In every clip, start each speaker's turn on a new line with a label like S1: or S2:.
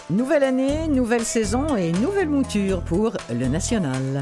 S1: Nouvelle année, nouvelle saison et nouvelle mouture pour le National.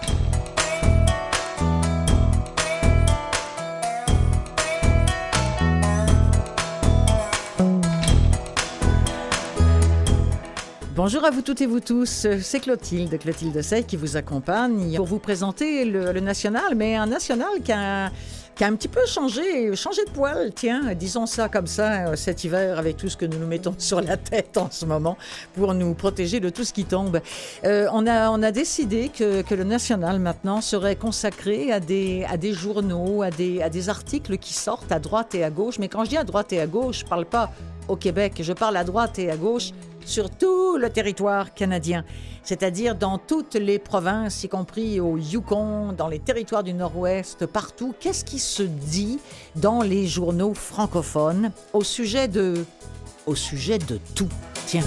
S1: Bonjour à vous toutes et vous tous, c'est Clotilde Sey qui vous accompagne pour vous présenter le National, mais un National qui a un petit peu changé de poil, tiens, disons ça comme ça, cet hiver, avec tout ce que nous nous mettons sur la tête en ce moment pour nous protéger de tout ce qui tombe. On a décidé que le National, maintenant, serait consacré à des journaux, à des articles qui sortent à droite et à gauche. Mais quand je dis à droite et à gauche, je ne parle pas au Québec, je parle à droite et à gauche sur tout le territoire canadien, c'est-à-dire dans toutes les provinces, y compris au Yukon, dans les territoires du Nord-Ouest, partout. Qu'est-ce qui se dit dans les journaux francophones au sujet de tout? Tiens.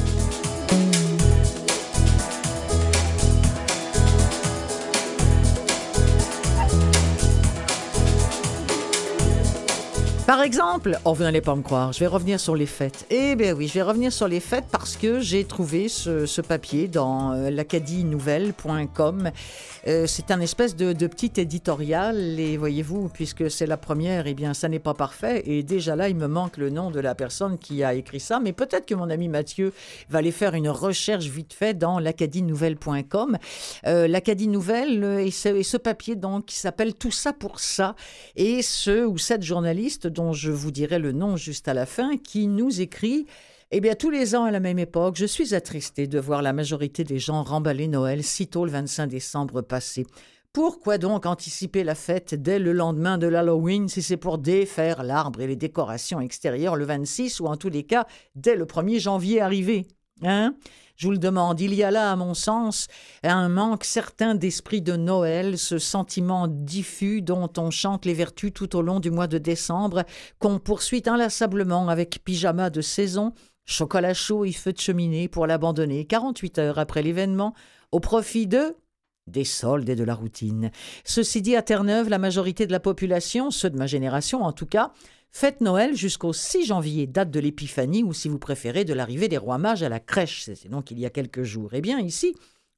S1: Par exemple, vous n'allez pas me croire, je vais revenir sur les fêtes. Eh bien oui, je vais revenir sur les fêtes parce que j'ai trouvé ce papier dans l'acadienouvelle.com. C'est un espèce de petit éditorial et voyez-vous, puisque c'est la première, eh bien ça n'est pas parfait et déjà là, il me manque le nom de la personne qui a écrit ça, mais peut-être que mon ami Mathieu va aller faire une recherche vite fait dans l'acadienouvelle.com. L'Acadie Nouvelle et ce papier donc qui s'appelle Tout ça pour ça et ce ou cette journaliste dont je vous dirai le nom juste à la fin, qui nous écrit « Eh bien, tous les ans à la même époque, je suis attristée de voir la majorité des gens remballer Noël sitôt le 25 décembre passé. Pourquoi donc anticiper la fête dès le lendemain de l'Halloween si c'est pour défaire l'arbre et les décorations extérieures le 26 ou en tous les cas dès le 1er janvier arrivé? Hein? Je vous le demande, il y a là, à mon sens, un manque certain d'esprit de Noël, ce sentiment diffus dont on chante les vertus tout au long du mois de décembre, qu'on poursuit inlassablement avec pyjama de saison, chocolat chaud et feu de cheminée pour l'abandonner 48 heures après l'événement, au profit des soldes et de la routine. Ceci dit, à Terre-Neuve, la majorité de la population, ceux de ma génération en tout cas, fête Noël jusqu'au 6 janvier, date de l'épiphanie ou si vous préférez de l'arrivée des rois mages à la crèche. C'est donc il y a quelques jours. Eh bien ici,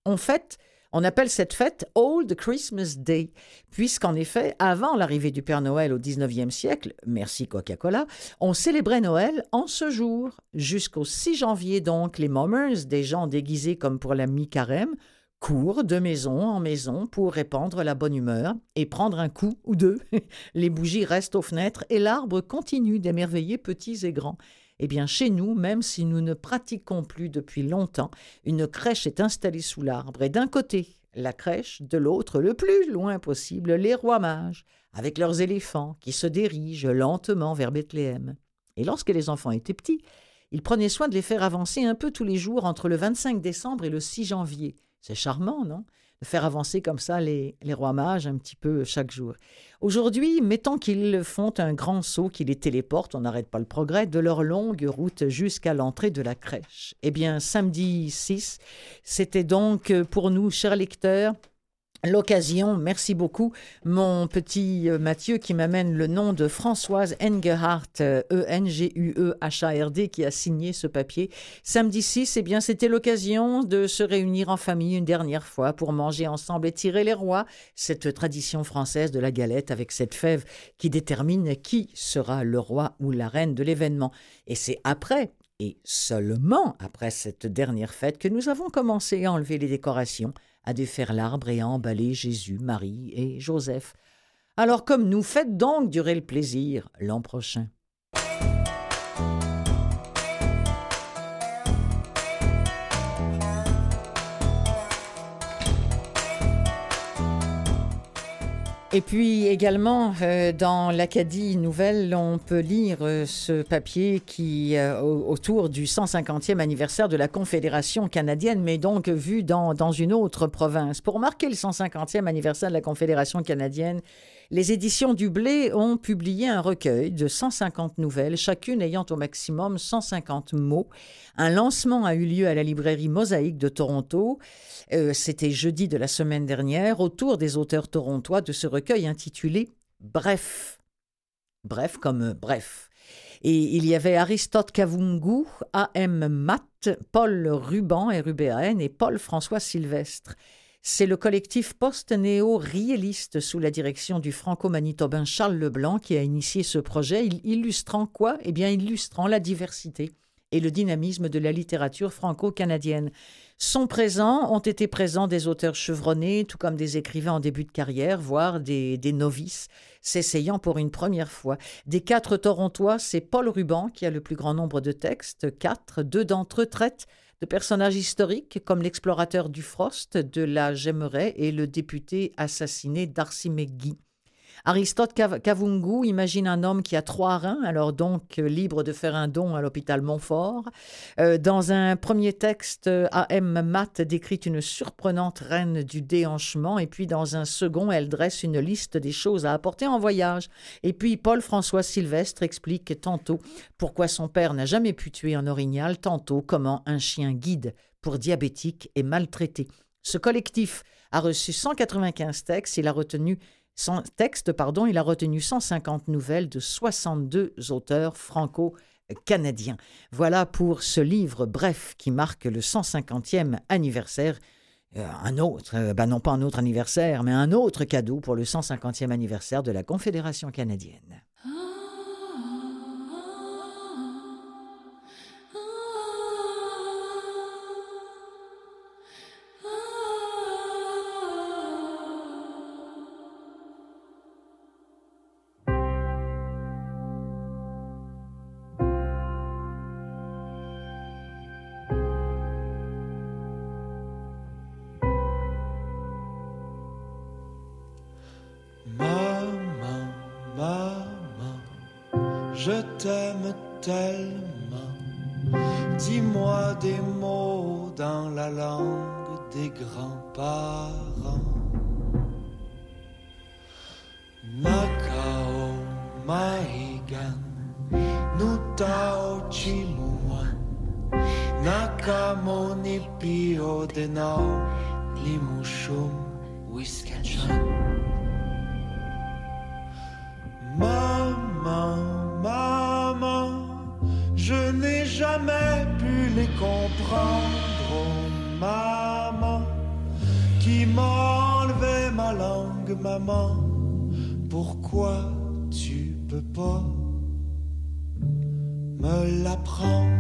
S1: on appelle cette fête Old Christmas Day, puisqu'en effet, avant l'arrivée du Père Noël au 19e siècle, merci Coca-Cola, on célébrait Noël en ce jour. Jusqu'au 6 janvier donc, les mummers, des gens déguisés comme pour la mi-carême, courent de maison en maison pour répandre la bonne humeur et prendre un coup ou deux. Les bougies restent aux fenêtres et l'arbre continue d'émerveiller petits et grands. Eh bien, chez nous, même si nous ne pratiquons plus depuis longtemps, une crèche est installée sous l'arbre et d'un côté, la crèche, de l'autre, le plus loin possible, les rois mages, avec leurs éléphants qui se dirigent lentement vers Bethléem. Et lorsque les enfants étaient petits, ils prenaient soin de les faire avancer un peu tous les jours entre le 25 décembre et le 6 janvier. C'est charmant, non? De faire avancer comme ça les rois mages un petit peu chaque jour. Aujourd'hui, mettons qu'ils font un grand saut, qu'ils les téléportent, on n'arrête pas le progrès, de leur longue route jusqu'à l'entrée de la crèche. Eh bien, samedi 6, c'était donc pour nous, chers lecteurs, l'occasion, merci beaucoup, mon petit Mathieu qui m'amène le nom de Françoise Engehardt, E-N-G-U-E-H-A-R-D, qui a signé ce papier. Samedi 6, eh bien, c'était l'occasion de se réunir en famille une dernière fois pour manger ensemble et tirer les rois, cette tradition française de la galette avec cette fève qui détermine qui sera le roi ou la reine de l'événement. Et c'est après, et seulement après cette dernière fête, que nous avons commencé à enlever les décorations, à défaire l'arbre et à emballer Jésus, Marie et Joseph. Alors comme nous, faites donc durer le plaisir l'an prochain. Et puis également, dans l'Acadie Nouvelle, on peut lire ce papier qui, autour du 150e anniversaire de la Confédération canadienne, mais donc vu dans une autre province. Pour marquer le 150e anniversaire de la Confédération canadienne, les éditions du Blé ont publié un recueil de 150 nouvelles, chacune ayant au maximum 150 mots. Un lancement a eu lieu à la librairie Mosaïque de Toronto. C'était jeudi de la semaine dernière, autour des auteurs torontois de ce recueil intitulé « Bref ». Bref comme bref. Et il y avait Aristote Kavungu, A.M. Matt, Paul Ruban, RUBAN, et Paul-François Sylvestre. C'est le collectif post-néo-riéliste sous la direction du franco-manitobain Charles Leblanc qui a initié ce projet, illustrant quoi? Eh bien, illustrant la diversité et le dynamisme de la littérature franco-canadienne. Ont été présents des auteurs chevronnés, tout comme des écrivains en début de carrière, voire des novices, s'essayant pour une première fois. Des 4 Torontois, c'est Paul Ruban qui a le plus grand nombre de textes, 4. 2 d'entre eux traitent de personnages historiques comme l'explorateur Dufrost de la Jemmeraie et le député assassiné Darcy McGee. Aristote Kavungu imagine un homme qui a 3 reins, alors donc libre de faire un don à l'hôpital Montfort. Dans un premier texte, A.M. Matt décrit une surprenante reine du déhanchement, et puis dans un second, elle dresse une liste des choses à apporter en voyage. Et puis Paul-François Sylvestre explique tantôt pourquoi son père n'a jamais pu tuer un orignal, tantôt comment un chien guide pour diabétiques est maltraité. Ce collectif a reçu 195 textes, il a retenu 150 nouvelles de 62 auteurs franco-canadiens. Voilà pour ce livre bref qui marque le 150e anniversaire. Non pas un autre anniversaire, mais un autre cadeau pour le 150e anniversaire de la Confédération canadienne.
S2: Je t'aime tellement, dis-moi des mots dans la langue des grands-parents. Nakao Mahigan, Nutao Chimuan, Nakamoni Pio Denao, Limushum Wiskachan. Maman, je n'ai jamais pu les comprendre, oh maman, qui m'a enlevé ma langue, maman, pourquoi tu peux pas me l'apprendre?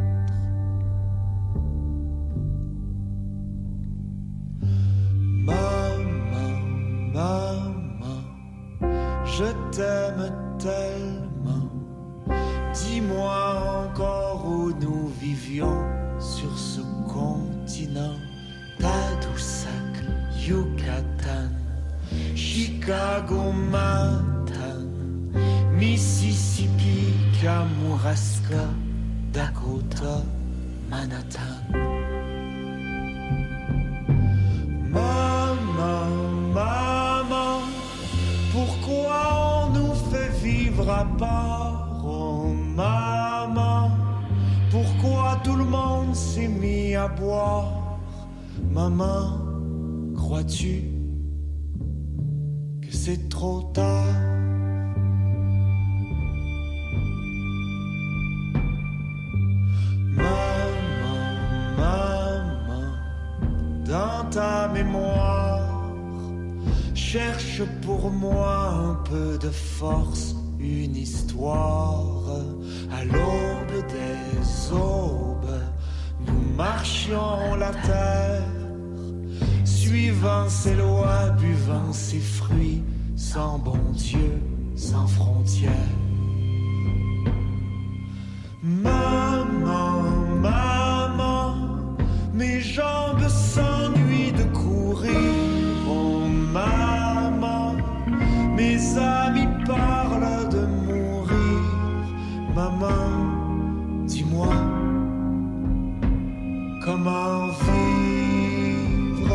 S2: Maman, je t'aime tellement, dis-moi encore où nous vivions sur ce continent. Tadoussac, Yucatan, Chicago, Manhattan, Mississippi, Kamouraska, Dakota, Manhattan. Maman, pourquoi on nous fait vivre à part, oh maman? Pourquoi tout le monde s'est mis à boire? Maman, crois-tu que c'est trop tard? Maman, dans ta mémoire, cherche pour moi un peu de force, une histoire. À l'aube des aubes, nous marchions la terre, suivant ses lois, buvant ses fruits, sans bon Dieu, sans frontières. Maman, mes jambes s'ennuient de courir, oh maman, mes amis parlent de mourir. Maman, dis-moi, comment vivre?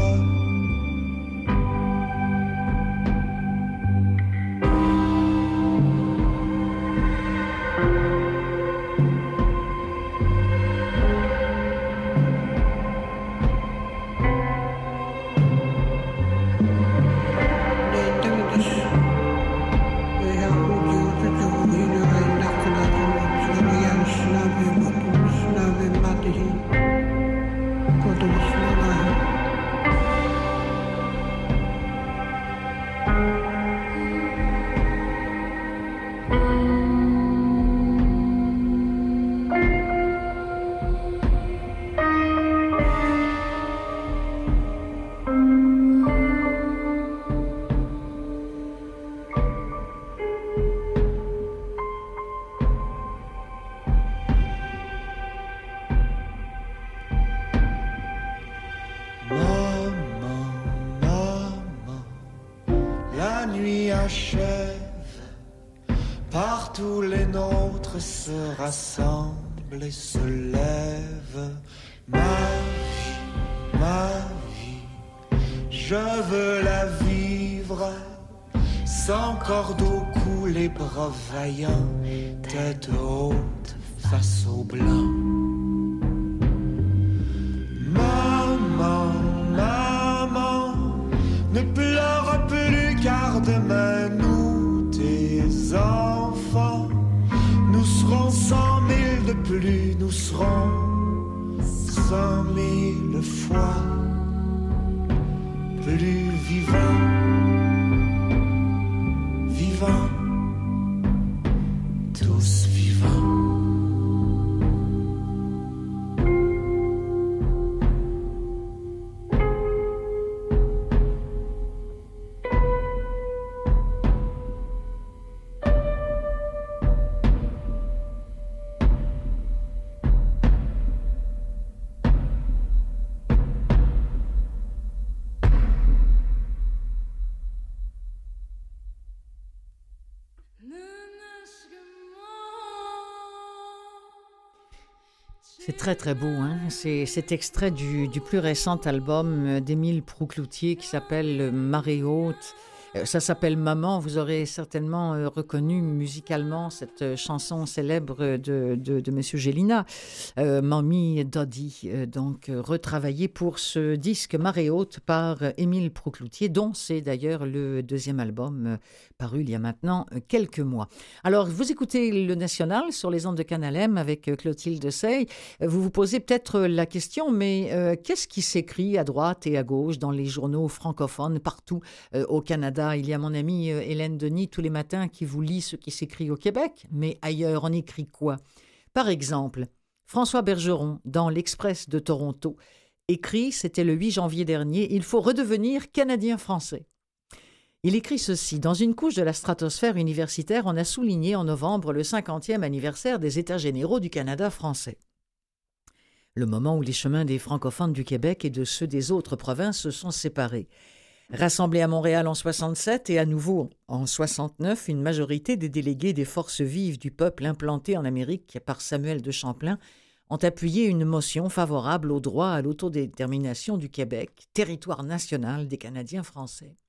S2: autres se rassemblent et se lèvent. Ma vie, je veux la vivre sans corde au cou, les bras vaillants, tête haute face au blanc. Maman, maman, ne pleure plus car demain nous, tes enfants, nous serons 100 000 de plus, nous serons 100 000 fois plus vivants, vivants, tous vivants.
S1: C'est très très beau, hein? C'est cet extrait du plus récent album d'Émile Proucloutier qui s'appelle Marée haute. Ça s'appelle Maman. Vous aurez certainement reconnu musicalement cette chanson célèbre de Monsieur Gélina, Mamie Doddy, donc retravaillée pour ce disque Marée haute par Émile Proucloutier, dont c'est d'ailleurs le deuxième album paru il y a maintenant quelques mois. Alors, vous écoutez le National sur les ondes de Canal M avec Clotilde Sey. Vous vous posez peut-être la question, mais qu'est-ce qui s'écrit à droite et à gauche dans les journaux francophones partout au Canada? Il y a mon amie Hélène Denis tous les matins qui vous lit ce qui s'écrit au Québec, mais ailleurs, on écrit quoi? Par exemple, François Bergeron, dans l'Express de Toronto, écrit, c'était le 8 janvier dernier, « Il faut redevenir Canadien-Français ». Il écrit ceci, « Dans une couche de la stratosphère universitaire, on a souligné en novembre le 50e anniversaire des États généraux du Canada français. Le moment où les chemins des francophones du Québec et de ceux des autres provinces se sont séparés. Rassemblés à Montréal en 67 et à nouveau en 69, une majorité des délégués des forces vives du peuple implantés en Amérique par Samuel de Champlain ont appuyé une motion favorable au droit à l'autodétermination du Québec, territoire national des Canadiens français.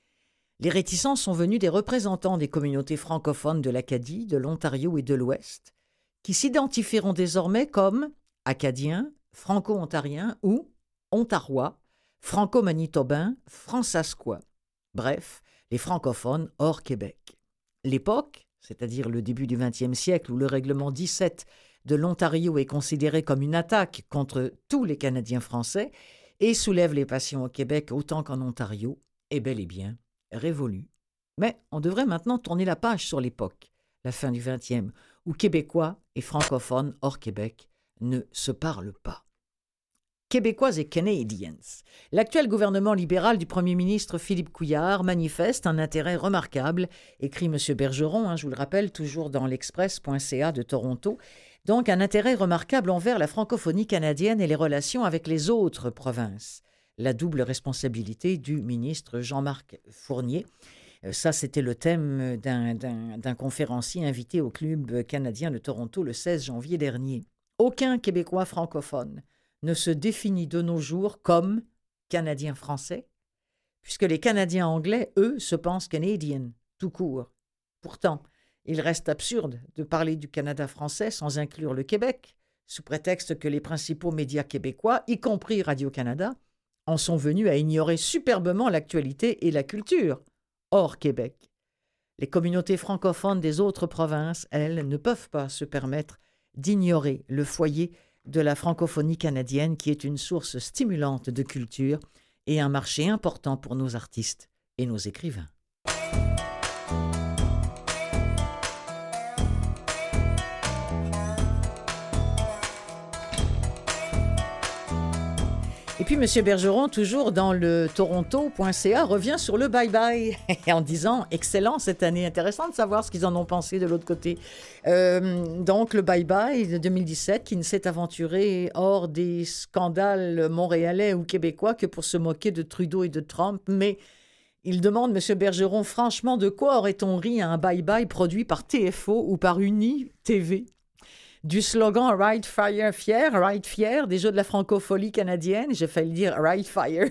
S1: Les réticences sont venues des représentants des communautés francophones de l'Acadie, de l'Ontario et de l'Ouest, qui s'identifieront désormais comme Acadiens, Franco-Ontariens ou Ontarois, Franco-Manitobains, Fransasquois. Bref, les francophones hors Québec. L'époque, c'est-à-dire le début du XXe siècle où le règlement 17 de l'Ontario est considéré comme une attaque contre tous les Canadiens français et soulève les passions au Québec autant qu'en Ontario, est bel et bien révolue. Mais on devrait maintenant tourner la page sur l'époque, la fin du XXe, où Québécois et francophones hors Québec ne se parlent pas. Québécois et Canadiens. L'actuel gouvernement libéral du premier ministre Philippe Couillard manifeste un intérêt remarquable, écrit M. Bergeron, je vous le rappelle, toujours dans l'Express.ca de Toronto, donc un intérêt remarquable envers la francophonie canadienne et les relations avec les autres provinces. La double responsabilité du ministre Jean-Marc Fournier. Ça, c'était le thème d'un conférencier invité au Club canadien de Toronto le 16 janvier dernier. Aucun Québécois francophone ne se définit de nos jours comme Canadien français, puisque les Canadiens anglais, eux, se pensent Canadian, tout court. Pourtant, il reste absurde de parler du Canada français sans inclure le Québec, sous prétexte que les principaux médias québécois, y compris Radio-Canada, en sont venus à ignorer superbement l'actualité et la culture, hors Québec. Les communautés francophones des autres provinces, elles, ne peuvent pas se permettre d'ignorer le foyer de la francophonie canadienne qui est une source stimulante de culture et un marché important pour nos artistes et nos écrivains. Et puis M. Bergeron, toujours dans le Toronto.ca, revient sur le bye-bye en disant « Excellent cette année, intéressant de savoir ce qu'ils en ont pensé de l'autre côté. » Donc le bye-bye de 2017 qui ne s'est aventuré hors des scandales montréalais ou québécois que pour se moquer de Trudeau et de Trump, mais Il demande, Monsieur Bergeron, franchement, de quoi aurait-on ri à un bye-bye produit par TFO ou par Uni TV? Du slogan Right Fire Fier, Right Fier, des Jeux de la francophonie canadienne, j'ai failli dire Right Fire.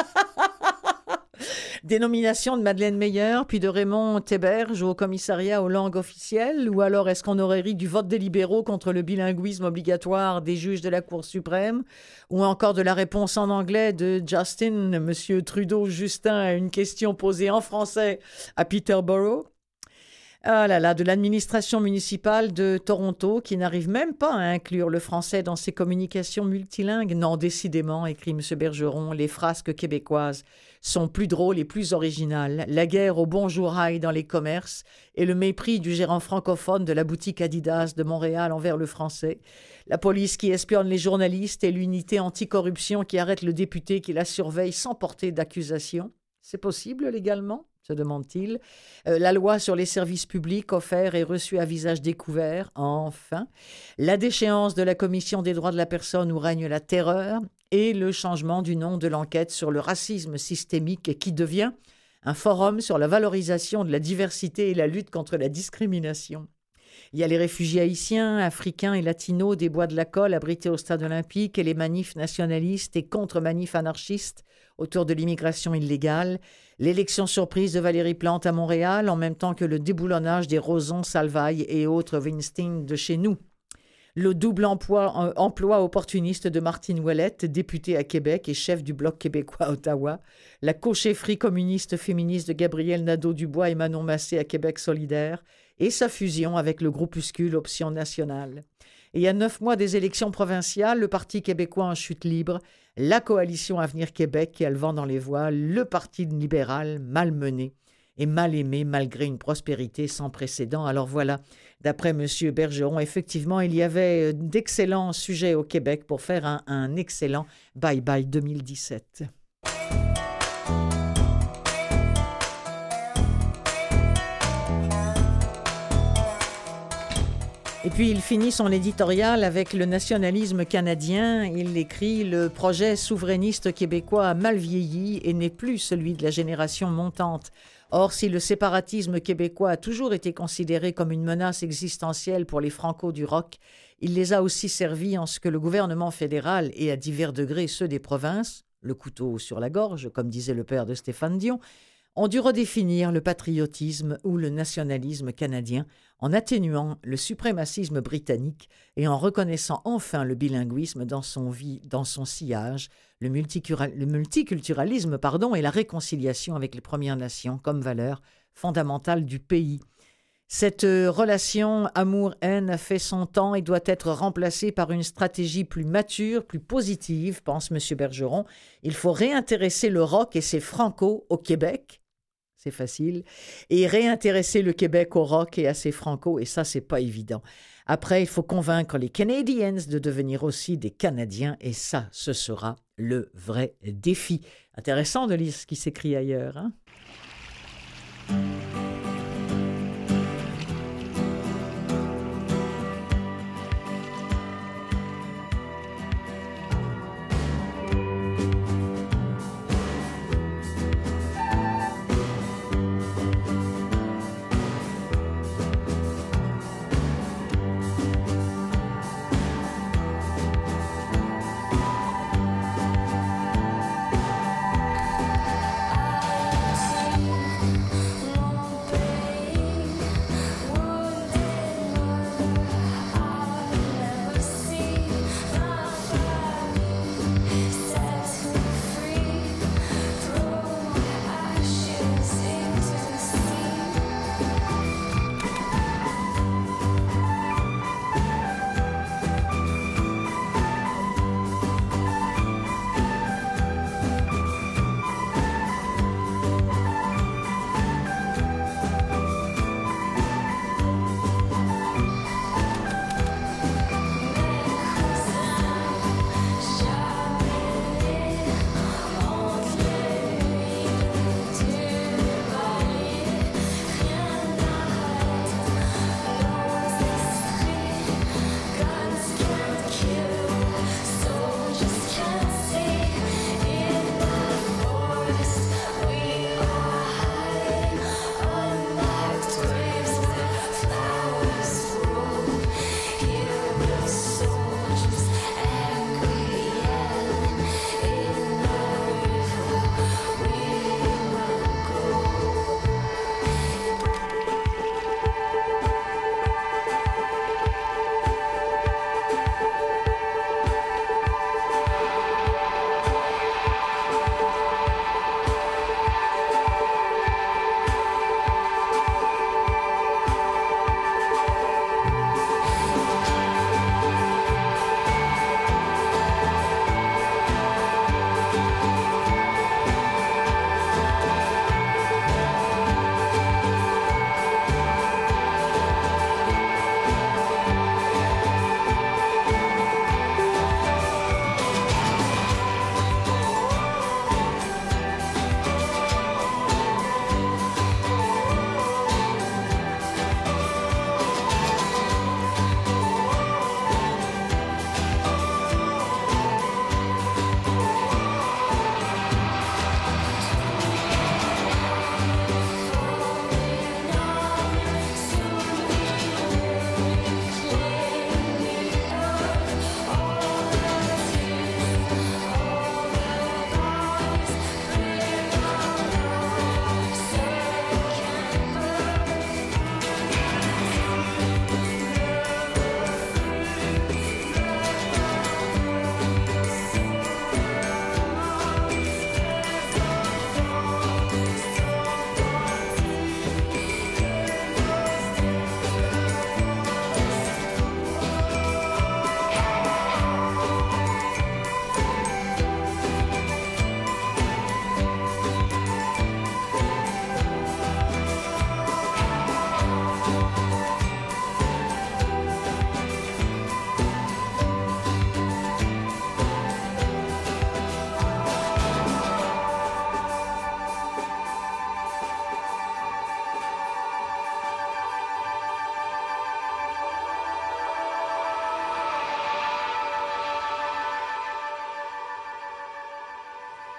S1: Des nominations de Madeleine Meyer, puis de Raymond Théberge au commissariat aux langues officielles, ou alors est-ce qu'on aurait ri du vote des libéraux contre le bilinguisme obligatoire des juges de la Cour suprême, ou encore de la réponse en anglais de Justin, Monsieur Trudeau-Justin, à une question posée en français à Peterborough? Ah là là, de l'administration municipale de Toronto qui n'arrive même pas à inclure le français dans ses communications multilingues. Non, décidément, écrit M. Bergeron, les frasques québécoises sont plus drôles et plus originales. La guerre au bonjour aïe dans les commerces et le mépris du gérant francophone de la boutique Adidas de Montréal envers le français. La police qui espionne les journalistes et l'unité anticorruption qui arrête le député qui la surveille sans porter d'accusation. C'est possible légalement ? Se demande-t-il. La loi sur les services publics offerts et reçus à visage découvert, enfin. La déchéance de la Commission des droits de la personne où règne la terreur et le changement du nom de l'enquête sur le racisme systémique qui devient un forum sur la valorisation de la diversité et la lutte contre la discrimination. Il y a les réfugiés haïtiens, africains et latinos des Bois de la Colle abrités au stade olympique et les manifs nationalistes et contre-manifs anarchistes autour de l'immigration illégale, l'élection surprise de Valérie Plante à Montréal en même temps que le déboulonnage des Roson, Salvaille et autres Weinstein de chez nous. Le double emploi opportuniste de Martine Ouellette, députée à Québec et chef du Bloc québécois à Ottawa, la co-chefferie communiste féministe de Gabrielle Nadeau-Dubois et Manon Massé à Québec solidaire et sa fusion avec le groupuscule Option nationale. Et à 9 mois des élections provinciales, le Parti québécois en chute libre, la coalition Avenir Québec qui a le vent dans les voiles, le Parti libéral malmené et mal aimé malgré une prospérité sans précédent. Alors voilà, d'après M. Bergeron, effectivement, il y avait d'excellents sujets au Québec pour faire un excellent bye-bye 2017. Et puis il finit son éditorial avec le nationalisme canadien. Il écrit « Le projet souverainiste québécois a mal vieilli et n'est plus celui de la génération montante. Or, si le séparatisme québécois a toujours été considéré comme une menace existentielle pour les Franco du Roc, il les a aussi servis en ce que le gouvernement fédéral et à divers degrés ceux des provinces, le couteau sur la gorge, comme disait le père de Stéphane Dion, ont dû redéfinir le patriotisme ou le nationalisme canadien en atténuant le suprémacisme britannique et en reconnaissant enfin le bilinguisme dans son sillage, le multiculturalisme et la réconciliation avec les Premières Nations comme valeur fondamentale du pays. Cette relation amour-haine a fait son temps et doit être remplacée par une stratégie plus mature, plus positive, pense M. Bergeron. Il faut réintéresser le rock et ses Franco au Québec. C'est facile, et réintéresser le Québec au rock et à ses Franco, et ça, c'est pas évident. Après, il faut convaincre les Canadiens de devenir aussi des Canadiens, et ça, ce sera le vrai défi. Intéressant de lire ce qui s'écrit ailleurs, hein?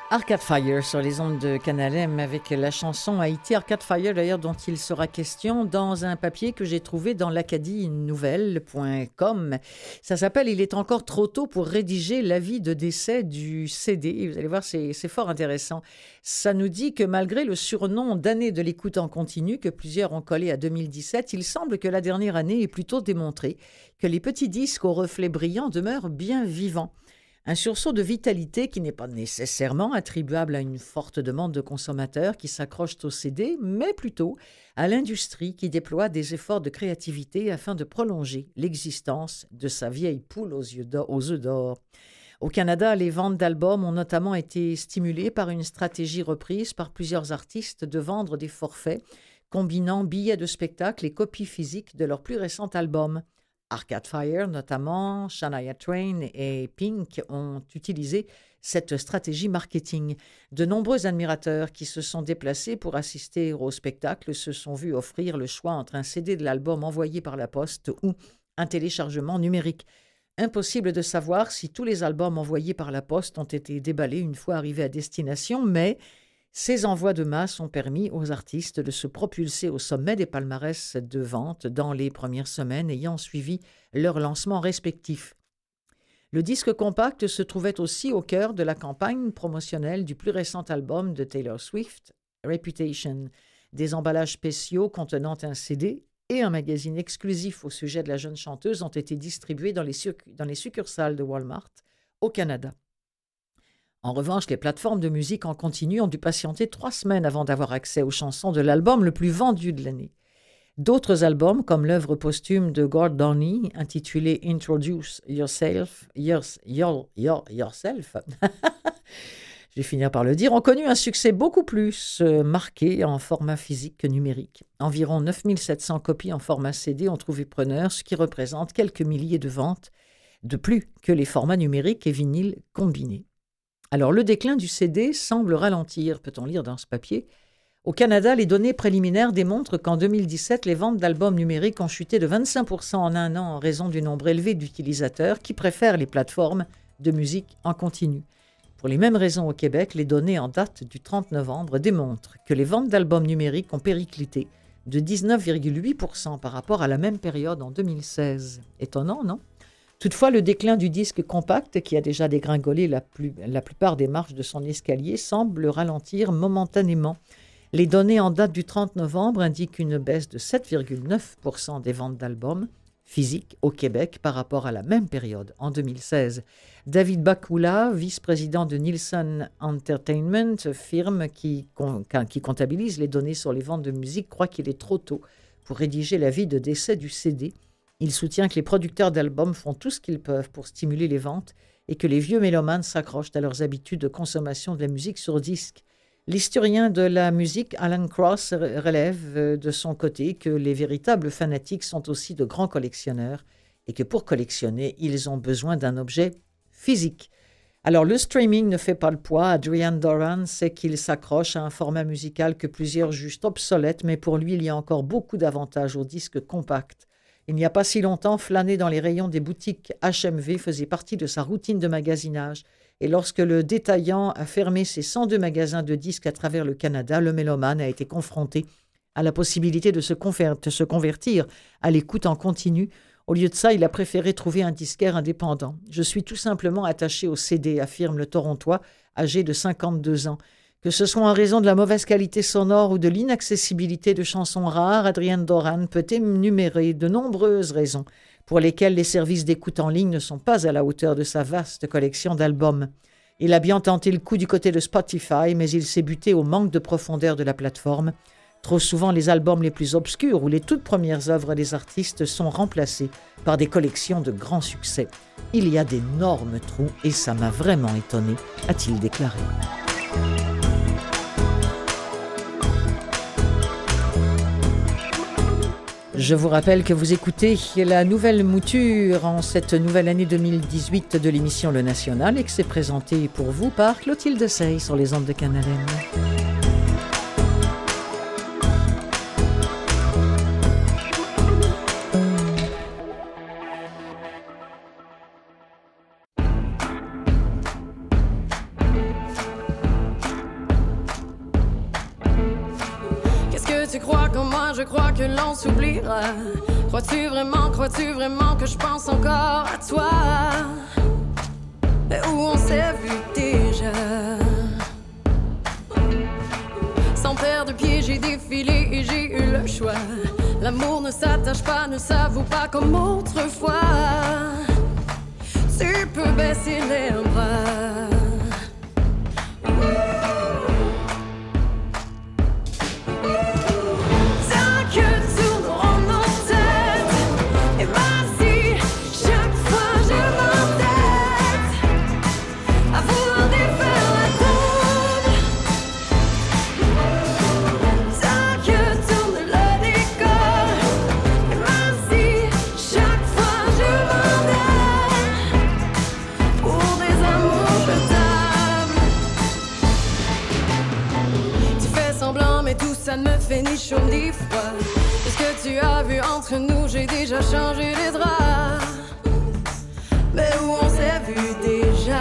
S1: Arcade Fire sur les ondes de Canal M avec la chanson Haïti. Arcade Fire d'ailleurs dont il sera question dans un papier que j'ai trouvé dans l'acadienouvelle.com. Ça s'appelle « Il est encore trop tôt pour rédiger l'avis de décès du CD ». Vous allez voir, c'est fort intéressant. Ça nous dit que malgré le surnom d'année de l'écoute en continu que plusieurs ont collé à 2017, il semble que la dernière année ait plutôt démontré que les petits disques aux reflets brillants demeurent bien vivants. Un sursaut de vitalité qui n'est pas nécessairement attribuable à une forte demande de consommateurs qui s'accrochent au CD, mais plutôt à l'industrie qui déploie des efforts de créativité afin de prolonger l'existence de sa vieille poule aux œufs d'or. Au Canada, les ventes d'albums ont notamment été stimulées par une stratégie reprise par plusieurs artistes de vendre des forfaits combinant billets de spectacle et copies physiques de leur plus récent album. Arcade Fire, notamment, Shania Twain et Pink ont utilisé cette stratégie marketing. De nombreux admirateurs qui se sont déplacés pour assister au spectacle se sont vus offrir le choix entre un CD de l'album envoyé par la poste ou un téléchargement numérique. Impossible de savoir si tous les albums envoyés par la poste ont été déballés une fois arrivés à destination, mais ces envois de masse ont permis aux artistes de se propulser au sommet des palmarès de vente dans les premières semaines ayant suivi leurs lancements respectifs. Le disque compact se trouvait aussi au cœur de la campagne promotionnelle du plus récent album de Taylor Swift, Reputation. Des emballages spéciaux contenant un CD et un magazine exclusif au sujet de la jeune chanteuse ont été distribués dans les succursales de Walmart au Canada. En revanche, les plateformes de musique en continu ont dû patienter 3 semaines avant d'avoir accès aux chansons de l'album le plus vendu de l'année. D'autres albums, comme l'œuvre posthume de Gord Downie, intitulée « Introduce Yourself », yourself, je vais finir par le dire, ont connu un succès beaucoup plus marqué en format physique que numérique. Environ 9700 copies en format CD ont trouvé preneur, ce qui représente quelques milliers de ventes de plus que les formats numériques et vinyles combinés. Alors, le déclin du CD semble ralentir, peut-on lire dans ce papier. Au Canada, les données préliminaires démontrent qu'en 2017, les ventes d'albums numériques ont chuté de 25% en un an en raison du nombre élevé d'utilisateurs qui préfèrent les plateformes de musique en continu. Pour les mêmes raisons au Québec, les données en date du 30 novembre démontrent que les ventes d'albums numériques ont périclité de 19,8% par rapport à la même période en 2016. Étonnant, non ? Toutefois, le déclin du disque compact, qui a déjà dégringolé la plupart des marches de son escalier, semble ralentir momentanément. Les données en date du 30 novembre indiquent une baisse de 7,9% des ventes d'albums physiques au Québec par rapport à la même période en 2016. David Bakula, vice-président de Nielsen Entertainment, firme qui comptabilise les données sur les ventes de musique, croit qu'il est trop tôt pour rédiger l'avis de décès du CD. Il soutient que les producteurs d'albums font tout ce qu'ils peuvent pour stimuler les ventes et que les vieux mélomanes s'accrochent à leurs habitudes de consommation de la musique sur disque. L'historien de la musique Alan Cross relève de son côté que les véritables fanatiques sont aussi de grands collectionneurs et que pour collectionner, ils ont besoin d'un objet physique. Alors, le streaming ne fait pas le poids. Adrian Doran sait qu'il s'accroche à un format musical que plusieurs jugent obsolète, mais pour lui, il y a encore beaucoup d'avantages au disque compact. Il n'y a pas si longtemps, flâner dans les rayons des boutiques HMV faisait partie de sa routine de magasinage. Et lorsque le détaillant a fermé ses 102 magasins de disques à travers le Canada, le mélomane a été confronté à la possibilité de se convertir à l'écoute en continu. Au lieu de ça, il a préféré trouver un disquaire indépendant. « Je suis tout simplement attaché au CD », affirme le Torontois, âgé de 52 ans. Que ce soit en raison de la mauvaise qualité sonore ou de l'inaccessibilité de chansons rares, Adrian Doran peut énumérer de nombreuses raisons pour lesquelles les services d'écoute en ligne ne sont pas à la hauteur de sa vaste collection d'albums. Il a bien tenté le coup du côté de Spotify, mais il s'est buté au manque de profondeur de la plateforme. Trop souvent, les albums les plus obscurs ou les toutes premières œuvres des artistes sont remplacés par des collections de grands succès. Il y a d'énormes trous et ça m'a vraiment étonné, a-t-il déclaré. Je vous rappelle que vous écoutez la nouvelle mouture en cette nouvelle année 2018 de l'émission Le National et que c'est présenté pour vous par Clotilde Sey sur les ondes de Canal M.
S3: tu crois comme moi, je crois que l'on s'oubliera. Crois-tu vraiment que je pense encore à toi? Et où on s'est vu déjà. Sans perdre de pied, j'ai défilé et j'ai eu le choix. L'amour ne s'attache pas, ne s'avoue pas comme autrefois. Tu peux baisser les bras. Ça ne me fait ni chaud ni froid. Est-ce que tu as vu entre nous, j'ai déjà changé les draps. Mais où on s'est vu déjà.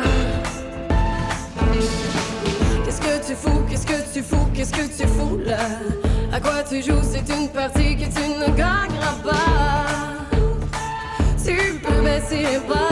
S3: Qu'est-ce que tu fous, qu'est-ce que tu fous, qu'est-ce que tu fous là? À quoi tu joues, c'est une partie que tu ne gagneras pas. Tu peux baisser les bras.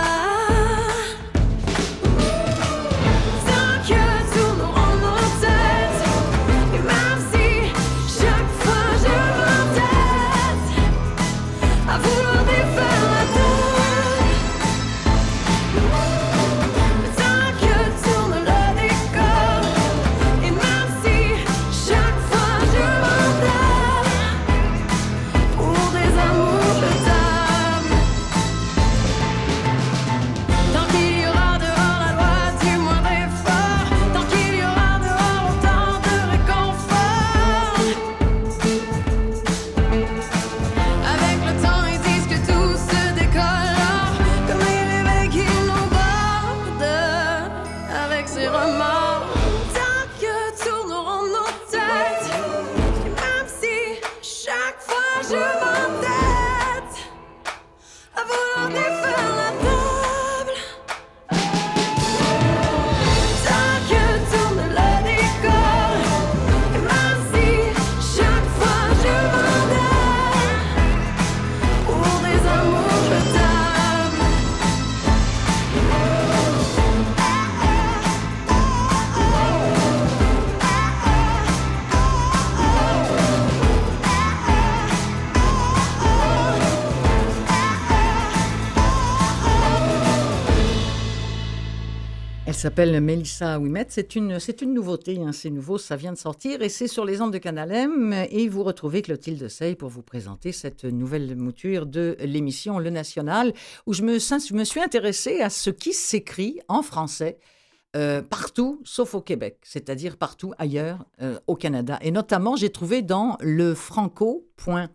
S1: Elle s'appelle Mélissa Ouimet. C'est une nouveauté, hein, c'est nouveau, ça vient de sortir et c'est sur les ondes de Canal M. Et vous retrouvez Clotilde Sey pour vous présenter cette nouvelle mouture de l'émission Le National, où je me suis intéressée à ce qui s'écrit en français partout, sauf au Québec, c'est-à-dire partout ailleurs au Canada. Et notamment, j'ai trouvé dans le franco.ca,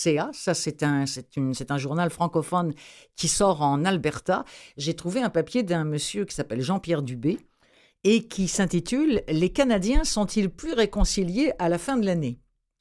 S1: ça c'est un journal francophone qui sort en Alberta. J'ai trouvé un papier d'un monsieur qui s'appelle Jean-Pierre Dubé et qui s'intitule « Les Canadiens sont-ils plus réconciliés à la fin de l'année ?»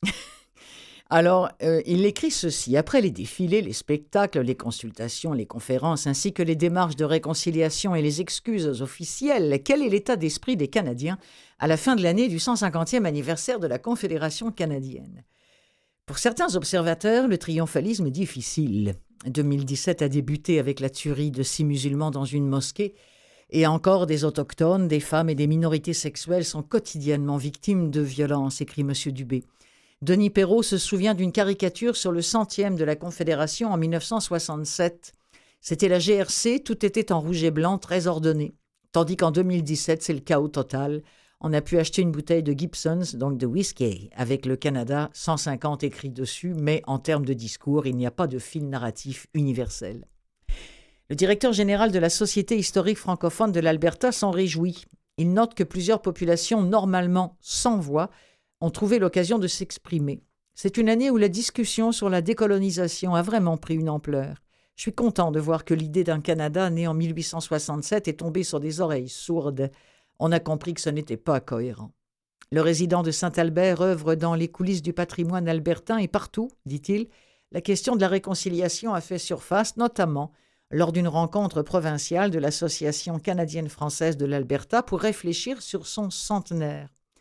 S1: Alors, il écrit ceci. Après les défilés, les spectacles, les consultations, les conférences, ainsi que les démarches de réconciliation et les excuses officielles, quel est l'état d'esprit des Canadiens à la fin de l'année du 150e anniversaire de la Confédération canadienne? Pour certains observateurs, le triomphalisme est difficile. 2017 a débuté avec la tuerie de 6 musulmans dans une mosquée et encore des autochtones, des femmes et des minorités sexuelles sont quotidiennement victimes de violences, écrit M. Dubé. Denis Perrault se souvient d'une caricature sur le 100e de la Confédération en 1967. C'était la GRC, tout était en rouge et blanc, très ordonné. Tandis qu'en 2017, c'est le chaos total. On a pu acheter une bouteille de Gibson's, donc de whisky, avec le Canada 150 écrit dessus, mais en termes de discours, il n'y a pas de fil narratif universel. Le directeur général de la Société historique francophone de l'Alberta s'en réjouit. Il note que plusieurs populations normalement sans voix ont trouvé l'occasion de s'exprimer. C'est une année où la discussion sur la décolonisation a vraiment pris une ampleur. Je suis content de voir que l'idée d'un Canada né en 1867 est tombée sur des oreilles sourdes. On a compris que ce n'était pas cohérent. Le résident de Saint-Albert œuvre dans les coulisses du patrimoine albertain et partout, dit-il, la question de la réconciliation a fait surface, notamment lors d'une rencontre provinciale de l'Association canadienne-française de l'Alberta pour réfléchir sur son centenaire.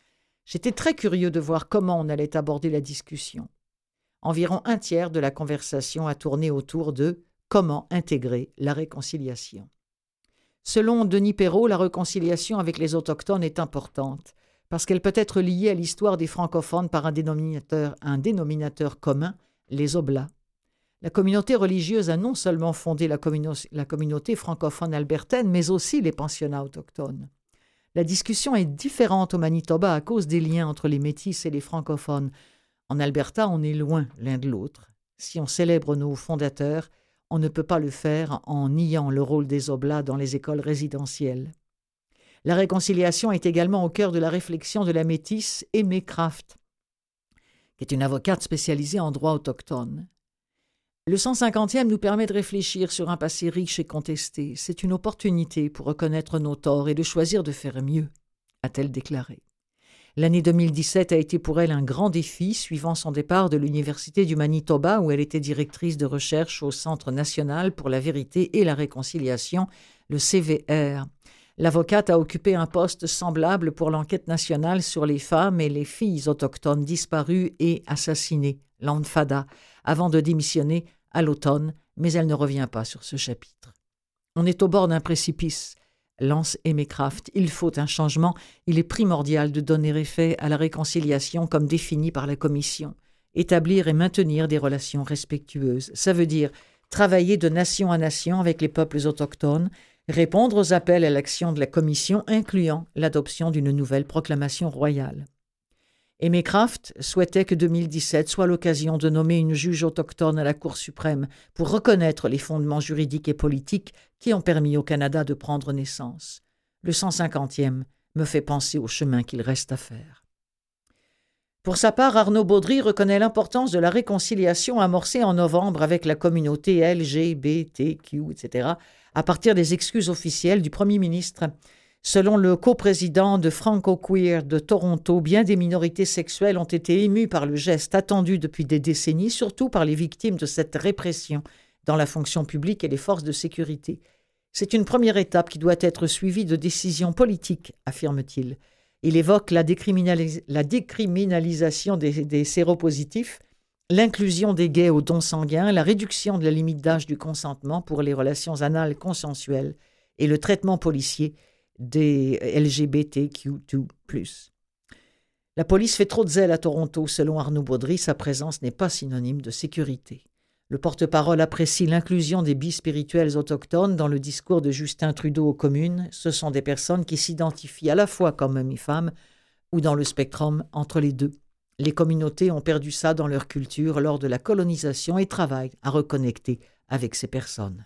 S1: J'étais très curieux de voir comment on allait aborder la discussion. Environ un tiers de la conversation a tourné autour de comment intégrer la réconciliation. Selon Denis Perrault, la réconciliation avec les autochtones est importante parce qu'elle peut être liée à l'histoire des francophones par un dénominateur commun, les Oblats. La communauté religieuse a non seulement fondé la communauté francophone albertaine, mais aussi les pensionnats autochtones. La discussion est différente au Manitoba à cause des liens entre les métis et les francophones. En Alberta, on est loin l'un de l'autre. Si on célèbre nos fondateurs, on ne peut pas le faire en niant le rôle des Oblats dans les écoles résidentielles. La réconciliation est également au cœur de la réflexion de la métisse Aimée Craft, qui est une avocate spécialisée en droit autochtone. Le 150e nous permet de réfléchir sur un passé riche et contesté. C'est une opportunité pour reconnaître nos torts et de choisir de faire mieux, a-t-elle déclaré. L'année 2017 a été pour elle un grand défi, suivant son départ de l'Université du Manitoba, où elle était directrice de recherche au Centre national pour la vérité et la réconciliation, le CVR. L'avocate a occupé un poste semblable pour l'enquête nationale sur les femmes et les filles autochtones disparues et assassinées, l'ANFADA, avant de démissionner à l'automne, mais elle ne revient pas sur ce chapitre. On est au bord d'un précipice, lance Aimée Craft. Il faut un changement. Il est primordial de donner effet à la réconciliation comme définie par la Commission. Établir et maintenir des relations respectueuses. Ça veut dire travailler de nation à nation avec les peuples autochtones, répondre aux appels à l'action de la Commission, incluant l'adoption d'une nouvelle proclamation royale. Aimée Craft souhaitait que 2017 soit l'occasion de nommer une juge autochtone à la Cour suprême pour reconnaître les fondements juridiques et politiques qui ont permis au Canada de prendre naissance. Le 150e me fait penser au chemin qu'il reste à faire. Pour sa part, Arnaud Baudry reconnaît l'importance de la réconciliation amorcée en novembre avec la communauté LGBTQ, etc., à partir des excuses officielles du Premier ministre. Selon le coprésident de Franco-Queer de Toronto, bien des minorités sexuelles ont été émues par le geste attendu depuis des décennies, surtout par les victimes de cette répression dans la fonction publique et les forces de sécurité. C'est une première étape qui doit être suivie de décisions politiques, affirme-t-il. Il évoque la décriminalisation des séropositifs, l'inclusion des gays aux dons sanguins, la réduction de la limite d'âge du consentement pour les relations anales consensuelles et le traitement policier des LGBTQ2+. La police fait trop de zèle à Toronto. Selon Arnaud Baudry, sa présence n'est pas synonyme de sécurité. Le porte-parole apprécie l'inclusion des bispirituels autochtones dans le discours de Justin Trudeau aux communes. Ce sont des personnes qui s'identifient à la fois comme hommes et femmes ou dans le spectrum entre les deux. Les communautés ont perdu ça dans leur culture lors de la colonisation et travaillent à reconnecter avec ces personnes.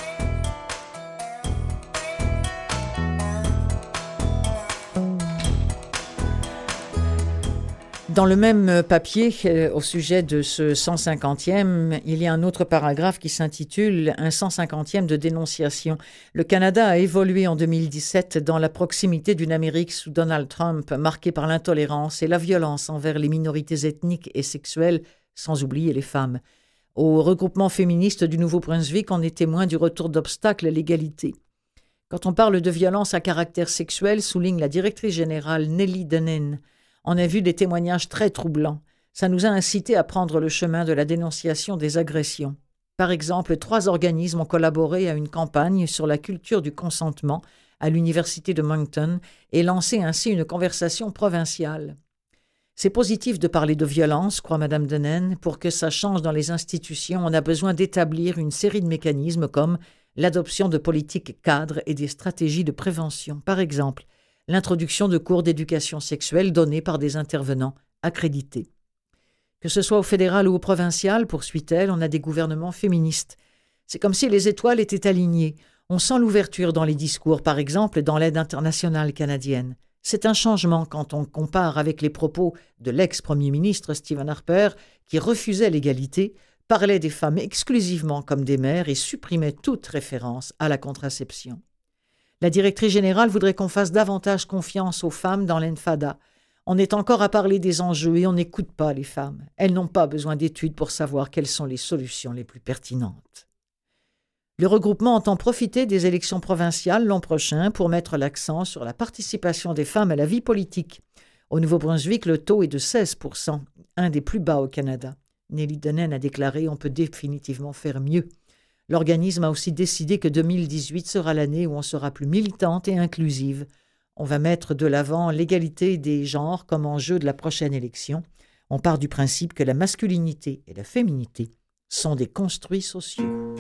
S1: Dans le même papier, au sujet de ce 150e, il y a un autre paragraphe qui s'intitule « Un 150e de dénonciation ». Le Canada a évolué en 2017 dans la proximité d'une Amérique sous Donald Trump, marquée par l'intolérance et la violence envers les minorités ethniques et sexuelles, sans oublier les femmes. Au regroupement féministe du Nouveau-Brunswick, on est témoin du retour d'obstacles à l'égalité. Quand on parle de violence à caractère sexuel, souligne la directrice générale Nellie Dennen, on a vu des témoignages très troublants. Ça nous a incité à prendre le chemin de la dénonciation des agressions. Par exemple, 3 organismes ont collaboré à une campagne sur la culture du consentement à l'Université de Moncton et lancé ainsi une conversation provinciale. C'est positif de parler de violence, croit Mme Dennen. Pour que ça change dans les institutions, on a besoin d'établir une série de mécanismes comme l'adoption de politiques cadres et des stratégies de prévention. Par exemple, l'introduction de cours d'éducation sexuelle donnés par des intervenants accrédités. Que ce soit au fédéral ou au provincial, poursuit-elle, on a des gouvernements féministes. C'est comme si les étoiles étaient alignées. On sent l'ouverture dans les discours, par exemple dans l'aide internationale canadienne. C'est un changement quand on compare avec les propos de l'ex-premier ministre Stephen Harper, qui refusait l'égalité, parlait des femmes exclusivement comme des mères et supprimait toute référence à la contraception. La directrice générale voudrait qu'on fasse davantage confiance aux femmes dans l'ENFADA. On est encore à parler des enjeux et on n'écoute pas les femmes. Elles n'ont pas besoin d'études pour savoir quelles sont les solutions les plus pertinentes. Le regroupement entend profiter des élections provinciales l'an prochain pour mettre l'accent sur la participation des femmes à la vie politique. Au Nouveau-Brunswick, le taux est de 16%, un des plus bas au Canada. Nelly Denain a déclaré « On peut définitivement faire mieux ». L'organisme a aussi décidé que 2018 sera l'année où on sera plus militante et inclusive. On va mettre de l'avant l'égalité des genres comme enjeu de la prochaine élection. On part du principe que la masculinité et la féminité sont des construits sociaux.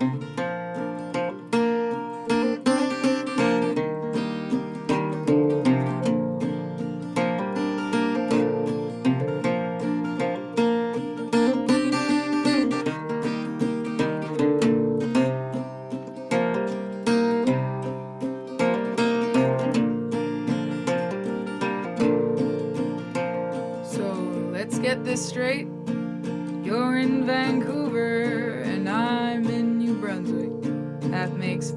S4: Straight, you're in Vancouver and I'm in New Brunswick. That makes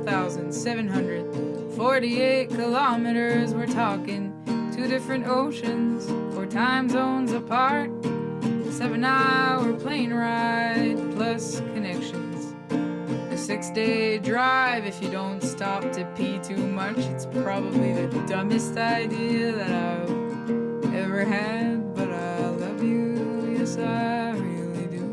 S4: 5,748 kilometers. We're talking 2 different oceans, 4 time zones apart, 7-hour plane ride plus connections, a 6-day drive if you don't stop to pee too much. It's probably the dumbest idea that I've ever had. I really do.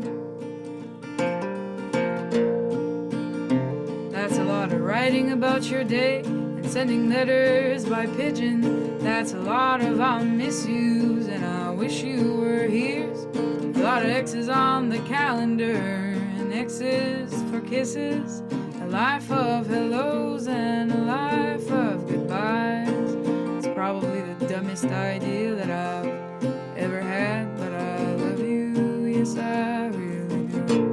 S4: That's a lot of writing about your day and sending letters by pigeon. That's a lot of I miss yous and I wish you were here. A lot of X's on the calendar and X's for kisses. A life of hellos and a life of goodbyes. It's probably the dumbest idea that I've ever had, but I love you, yes I really do.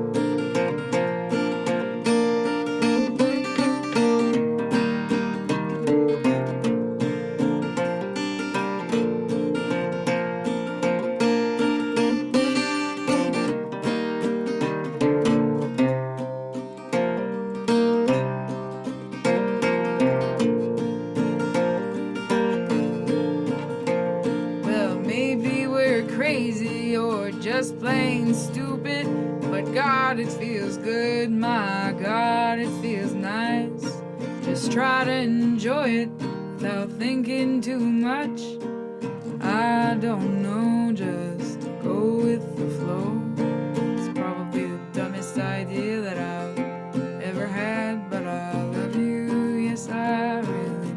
S4: Just plain stupid, but God, it feels good. My God, it feels nice. Just try to enjoy it without thinking too much. I don't know, just go with the flow. It's probably the dumbest idea that I've ever had, but I love you, yes I really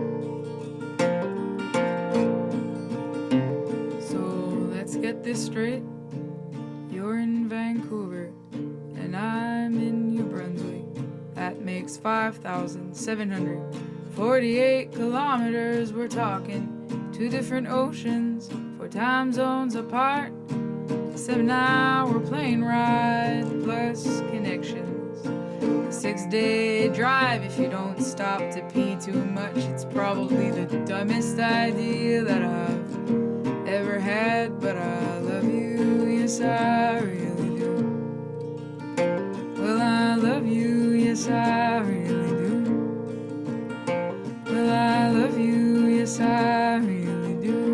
S4: do. So let's get this straight. You're in Vancouver and I'm in New Brunswick. That makes 5,748 kilometers. We're talking 2 different oceans, 4 time zones apart, 7-hour plane ride plus connections, a 6-day drive if you don't stop to pee too much. It's probably the dumbest idea that I've ever had, but I love you, yes I really do. Well, I love you, yes I really do. Well, I love you, yes I really do.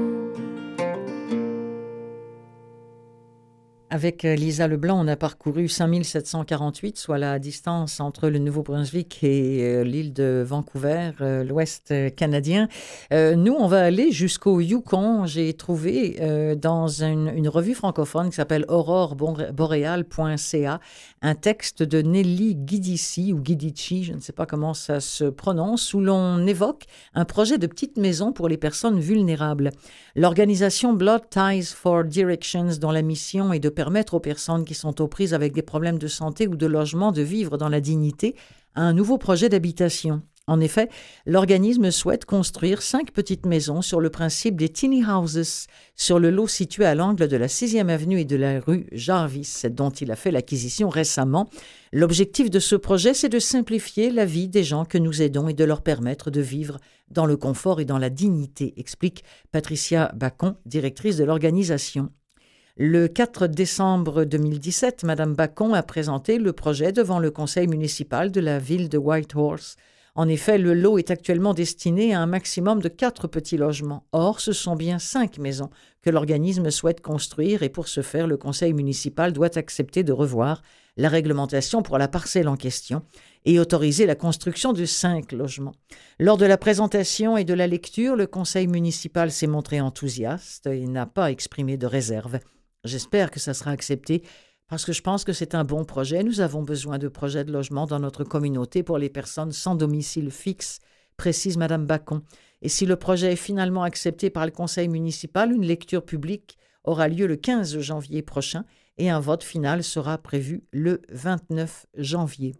S1: Avec Lisa Leblanc, on a parcouru 5748, soit la distance entre le Nouveau-Brunswick et l'île de Vancouver, l'ouest canadien. Nous, on va aller jusqu'au Yukon. J'ai trouvé dans une revue francophone qui s'appelle auroreboréale.ca un texte de Nelly Gidici, ou Gidici, je ne sais pas comment ça se prononce, où l'on évoque un projet de petite maison pour les personnes vulnérables. L'organisation Blood Ties for Directions, dont la mission est de permettre aux personnes qui sont aux prises avec des problèmes de santé ou de logement de vivre dans la dignité, a un nouveau projet d'habitation. En effet, l'organisme souhaite construire 5 petites maisons sur le principe des tiny houses sur le lot situé à l'angle de la 6e avenue et de la rue Jarvis, dont il a fait l'acquisition récemment. L'objectif de ce projet, c'est de simplifier la vie des gens que nous aidons et de leur permettre de vivre dans le confort et dans la dignité, explique Patricia Bacon, directrice de l'organisation. Le 4 décembre 2017, Mme Bacon a présenté le projet devant le conseil municipal de la ville de Whitehorse. En effet, le lot est actuellement destiné à un maximum de 4 petits logements. Or, ce sont bien 5 maisons que l'organisme souhaite construire et pour ce faire, le conseil municipal doit accepter de revoir la réglementation pour la parcelle en question et autoriser la construction de 5 logements. Lors de la présentation et de la lecture, le conseil municipal s'est montré enthousiaste et n'a pas exprimé de réserve. J'espère que ça sera accepté parce que je pense que c'est un bon projet. Nous avons besoin de projets de logement dans notre communauté pour les personnes sans domicile fixe, précise Mme Bacon. Et si le projet est finalement accepté par le conseil municipal, une lecture publique aura lieu le 15 janvier prochain et un vote final sera prévu le 29 janvier.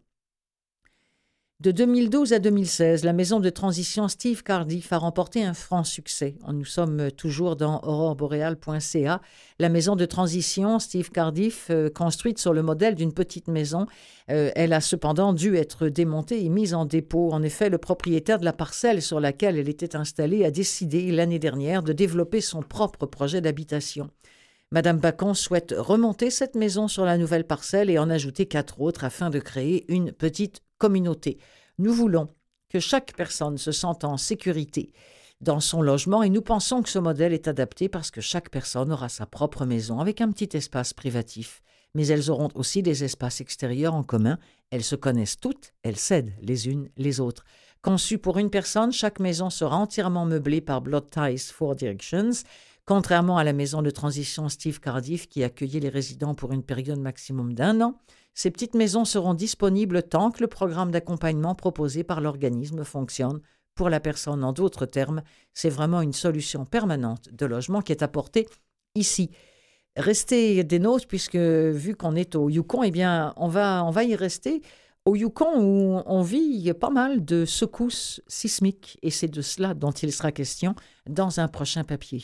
S1: De 2012 à 2016, la maison de transition Steve Cardiff a remporté un franc succès. Nous sommes toujours dans auroreborreal.ca. La maison de transition Steve Cardiff, construite sur le modèle d'une petite maison, elle a cependant dû être démontée et mise en dépôt. En effet, le propriétaire de la parcelle sur laquelle elle était installée a décidé l'année dernière de développer son propre projet d'habitation. Madame Bacon souhaite remonter cette maison sur la nouvelle parcelle et en ajouter 4 autres afin de créer une petite communauté. Nous voulons que chaque personne se sente en sécurité dans son logement et nous pensons que ce modèle est adapté parce que chaque personne aura sa propre maison avec un petit espace privatif. Mais elles auront aussi des espaces extérieurs en commun. Elles se connaissent toutes, elles s'aident les unes les autres. Conçue pour une personne, chaque maison sera entièrement meublée par Blood Ties 4 Directions. Contrairement à la maison de transition Steve Cardiff qui accueillait les résidents pour une période maximum d'1 an, ces petites maisons seront disponibles tant que le programme d'accompagnement proposé par l'organisme fonctionne pour la personne. En d'autres termes, c'est vraiment une solution permanente de logement qui est apportée ici. Restez des nôtres puisque vu qu'on est au Yukon, eh bien, on va y rester. Au Yukon où on vit pas mal de secousses sismiques et c'est de cela dont il sera question dans un prochain papier.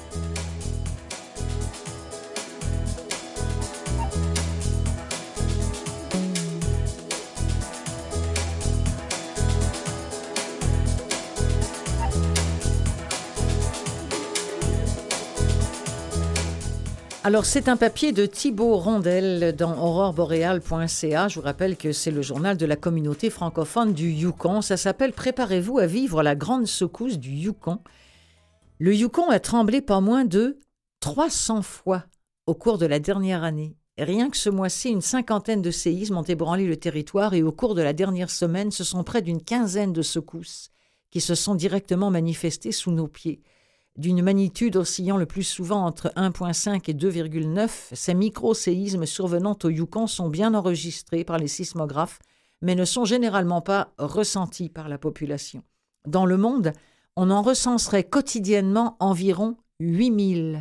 S1: Alors, c'est un papier de Thibaut Rondel dans auroreborreal.ca. Je vous rappelle que c'est le journal de la communauté francophone du Yukon. Ça s'appelle « Préparez-vous à vivre la grande secousse du Yukon ». Le Yukon a tremblé pas moins de 300 fois au cours de la dernière année. Rien que ce mois-ci, une 50aine de séismes ont ébranlé le territoire et au cours de la dernière semaine, ce sont près d'une 15aine de secousses qui se sont directement manifestées sous nos pieds. D'une magnitude oscillant le plus souvent entre 1,5 et 2,9, ces micro-séismes survenant au Yukon sont bien enregistrés par les sismographes, mais ne sont généralement pas ressentis par la population. Dans le monde, on en recenserait quotidiennement environ 8000.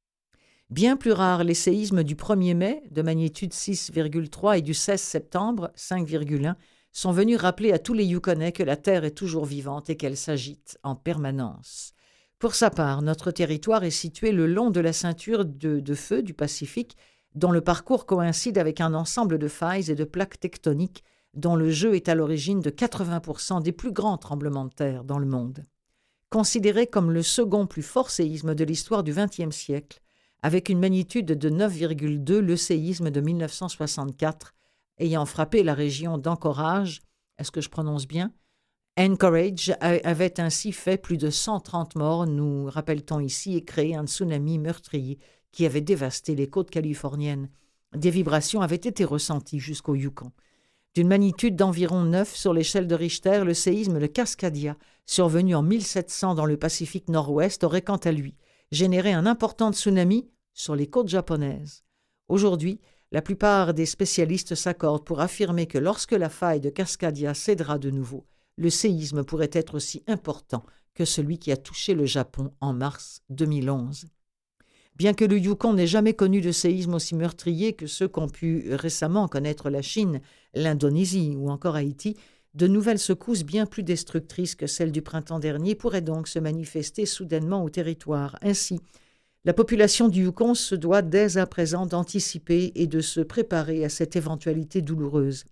S1: Bien plus rares, les séismes du 1er mai, de magnitude 6,3 et du 16 septembre, 5,1, sont venus rappeler à tous les Yukonais que la Terre est toujours vivante et qu'elle s'agite en permanence. Pour sa part, notre territoire est situé le long de la ceinture de feu du Pacifique, dont le parcours coïncide avec un ensemble de failles et de plaques tectoniques dont le jeu est à l'origine de 80% des plus grands tremblements de terre dans le monde. Considéré comme le second plus fort séisme de l'histoire du XXe siècle, avec une magnitude de 9,2, le séisme de 1964, ayant frappé la région d'Anchorage, est-ce que je prononce bien ? Anchorage avait ainsi fait plus de 130 morts, nous rappelle-t-on ici, et créé un tsunami meurtrier qui avait dévasté les côtes californiennes. Des vibrations avaient été ressenties jusqu'au Yukon. D'une magnitude d'environ 9 sur l'échelle de Richter, le séisme de Cascadia, survenu en 1700 dans le Pacifique Nord-Ouest, aurait quant à lui généré un important tsunami sur les côtes japonaises. Aujourd'hui, la plupart des spécialistes s'accordent pour affirmer que lorsque la faille de Cascadia cédera de nouveau, le séisme pourrait être aussi important que celui qui a touché le Japon en mars 2011. Bien que le Yukon n'ait jamais connu de séisme aussi meurtrier que ceux qu'ont pu récemment connaître la Chine, l'Indonésie ou encore Haïti, de nouvelles secousses bien plus destructrices que celles du printemps dernier pourraient donc se manifester soudainement au territoire. Ainsi, la population du Yukon se doit dès à présent d'anticiper et de se préparer à cette éventualité douloureuse.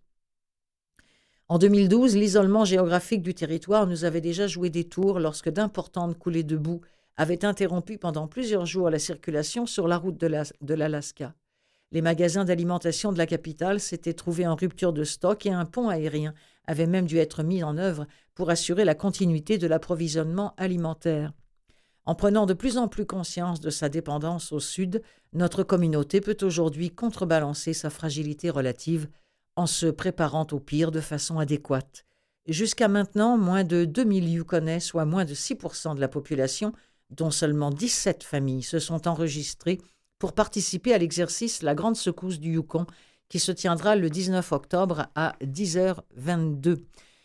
S1: En 2012, l'isolement géographique du territoire nous avait déjà joué des tours lorsque d'importantes coulées de boue avaient interrompu pendant plusieurs jours la circulation sur la route de l'Alaska. Les magasins d'alimentation de la capitale s'étaient trouvés en rupture de stock et un pont aérien avaient même dû être mis en œuvre pour assurer la continuité de l'approvisionnement alimentaire. En prenant de plus en plus conscience de sa dépendance au Sud, notre communauté peut aujourd'hui contrebalancer sa fragilité relative en se préparant au pire de façon adéquate. Jusqu'à maintenant, moins de 2000 Yukonnais, soit moins de 6% de la population, dont seulement 17 familles, se sont enregistrées pour participer à l'exercice La Grande Secousse du Yukon, qui se tiendra le 19 octobre à 10h22.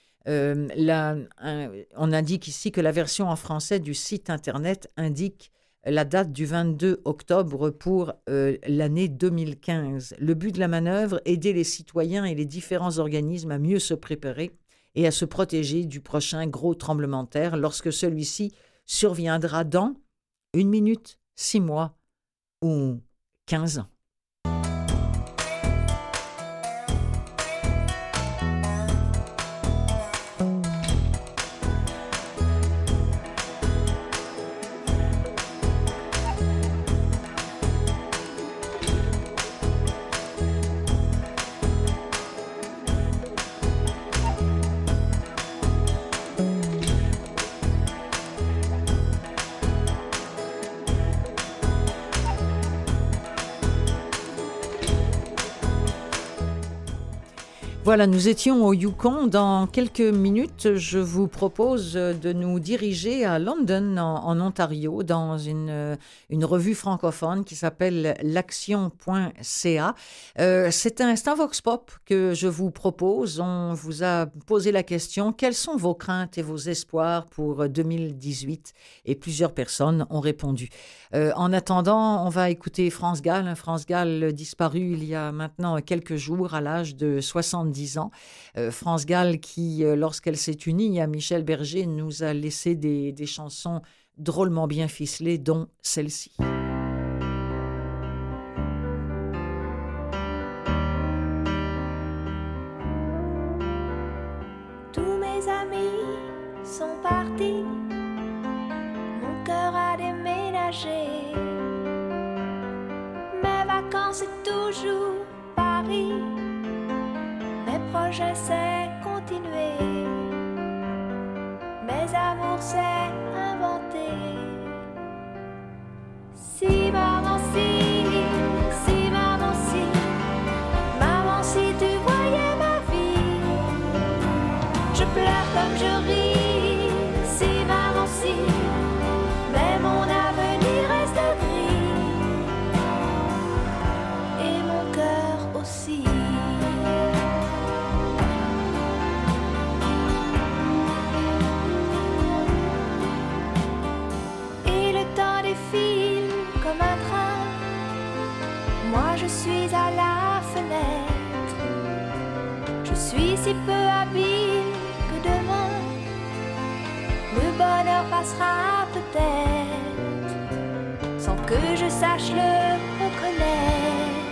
S1: On indique ici que la version en français du site Internet indique la date du 22 octobre pour l'année 2015. Le but de la manœuvre, aider les citoyens et les différents organismes à mieux se préparer et à se protéger du prochain gros tremblement de terre lorsque celui-ci surviendra dans 1 minute, 6 mois ou 15 ans. Voilà, nous étions au Yukon. Dans quelques minutes, je vous propose de nous diriger à London, en Ontario, dans une revue francophone qui s'appelle l'action.ca. C'est un Vox Pop que je vous propose. On vous a posé la question, quelles sont vos craintes et vos espoirs pour 2018 ? Et plusieurs personnes ont répondu. En attendant, on va écouter France Gall. France Gall disparu il y a maintenant quelques jours à l'âge de 70 ans. France Gall qui, lorsqu'elle s'est unie à Michel Berger, nous a laissé des chansons drôlement bien ficelées, dont celle-ci.
S5: Tous mes amis sont partis, mon cœur a déménagé. Mes vacances c'est toujours Paris, mes projets c'est continuer, mes amours c'est inventer. Si maman si maman si tu voyais ma vie, je pleure comme je ris. Si maman si, mais mon avenir reste gris et mon cœur aussi. Comme un train, moi je suis à la fenêtre. Je suis si peu habile que demain le bonheur passera peut-être sans que je sache le reconnaître.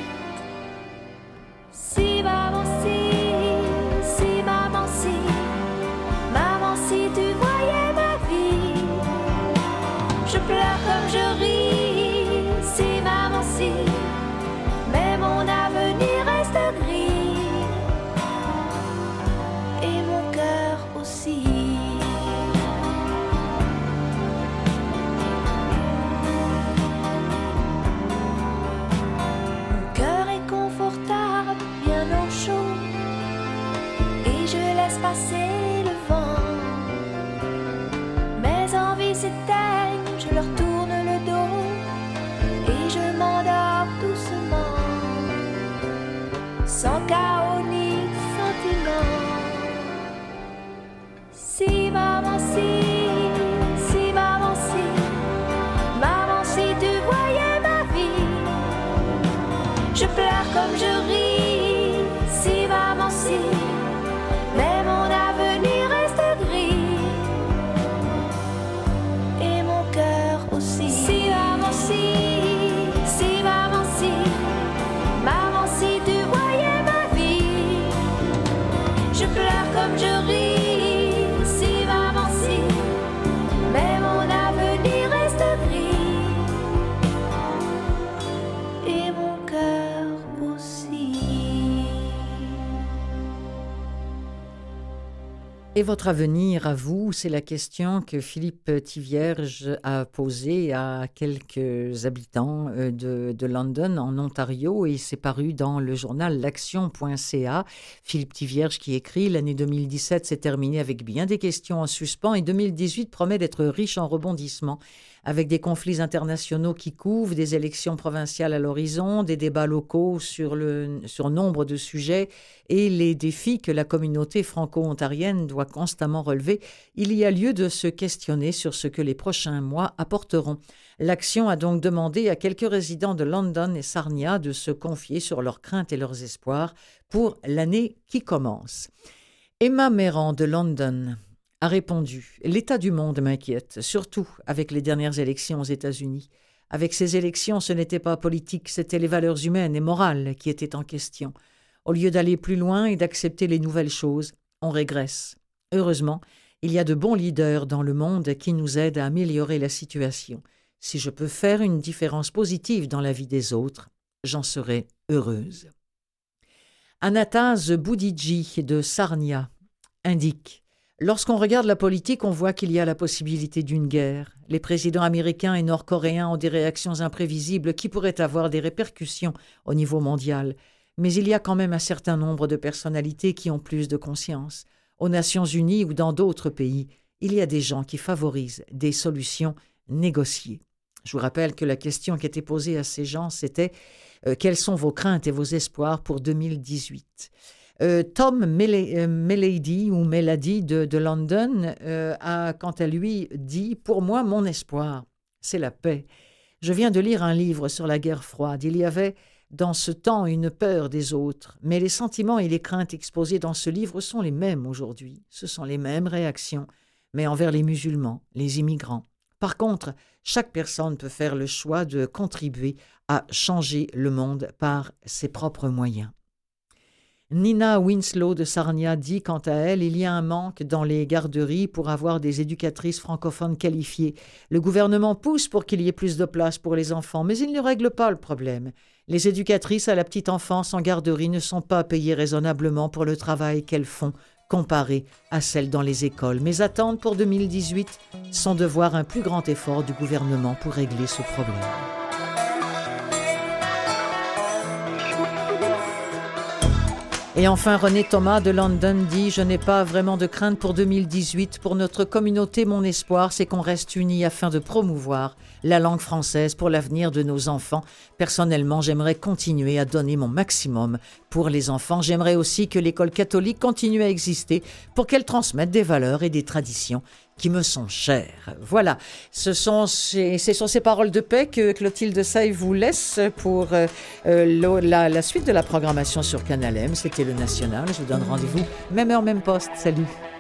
S5: Si maman si maman si tu voyais ma vie, je pleure comme je ris. Si maman si, mais mon avenir reste gris et mon cœur aussi. Mon cœur est confortable, bien au chaud, et je laisse passer le vent. Mes envies s'éteignent, je leur tourne le dos et je m'endors doucement, sans chaos ni sentiment. Si maman si maman si tu voyais ma vie, je pleure comme je ris. Si maman si, mais mon avenir reste gris et mon cœur aussi. Si maman si tu voyais ma vie, je pleure comme je ris. Si maman si,
S1: Et votre avenir à vous, c'est la question que Philippe Tivierge a posée à quelques habitants de London, en Ontario, et c'est paru dans le journal l'action.ca. Philippe Tivierge qui écrit « L'année 2017 s'est terminée avec bien des questions en suspens et 2018 promet d'être riche en rebondissements. Avec des conflits internationaux qui couvent, des élections provinciales à l'horizon, des débats locaux sur nombre de sujets et les défis que la communauté franco-ontarienne doit constamment relever, il y a lieu de se questionner sur ce que les prochains mois apporteront. L'Action a donc demandé à quelques résidents de London et Sarnia de se confier sur leurs craintes et leurs espoirs pour l'année qui commence. Emma Meran de London a répondu « L'état du monde m'inquiète, surtout avec les dernières élections aux États-Unis. Avec ces élections, ce n'était pas politique, c'était les valeurs humaines et morales qui étaient en question. Au lieu d'aller plus loin et d'accepter les nouvelles choses, on régresse. Heureusement, il y a de bons leaders dans le monde qui nous aident à améliorer la situation. Si je peux faire une différence positive dans la vie des autres, j'en serai heureuse. » Anatase Boudidji de Sarnia indique « Lorsqu'on regarde la politique, on voit qu'il y a la possibilité d'une guerre. Les présidents américains et nord-coréens ont des réactions imprévisibles qui pourraient avoir des répercussions au niveau mondial. Mais il y a quand même un certain nombre de personnalités qui ont plus de conscience. Aux Nations Unies ou dans d'autres pays, il y a des gens qui favorisent des solutions négociées. » Je vous rappelle que la question qui était posée à ces gens, c'était quelles sont vos craintes et vos espoirs pour 2018 ? Tom Melady de London a quant à lui dit « Pour moi, mon espoir, c'est la paix. Je viens de lire un livre sur la guerre froide. Il y avait dans ce temps une peur des autres, mais les sentiments et les craintes exposés dans ce livre sont les mêmes aujourd'hui. Ce sont les mêmes réactions, mais envers les musulmans, les immigrants. Par contre, chaque personne peut faire le choix de contribuer à changer le monde par ses propres moyens. » Nina Winslow de Sarnia dit quant à elle, il y a un manque dans les garderies pour avoir des éducatrices francophones qualifiées. Le gouvernement pousse pour qu'il y ait plus de place pour les enfants, mais il ne règle pas le problème. Les éducatrices à la petite enfance en garderie ne sont pas payées raisonnablement pour le travail qu'elles font, comparé à celles dans les écoles. Mes attentes pour 2018 sont de voir un plus grand effort du gouvernement pour régler ce problème. Et enfin, René Thomas de London dit « Je n'ai pas vraiment de crainte pour 2018. Pour notre communauté, mon espoir, c'est qu'on reste unis afin de promouvoir la langue française pour l'avenir de nos enfants. Personnellement, j'aimerais continuer à donner mon maximum pour les enfants. J'aimerais aussi que l'école catholique continue à exister pour qu'elle transmette des valeurs et des traditions qui me sont chères. » Voilà, ce sont ces paroles de paix que Clotilde Sey vous laisse pour la suite de la programmation sur Canal M. C'était le National. Je vous donne rendez-vous, même heure, même poste. Salut.